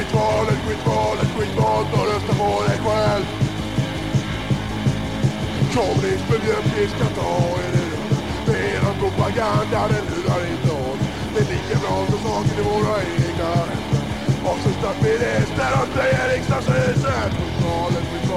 skitval, då rösta på dig själv. Kommunismen, vi ska ta er i runda. Medan propaganda, den lurar inte oss. Det är lika bra som saker i våra egna händer. Och så startar vi resten av det i riksdagshuset.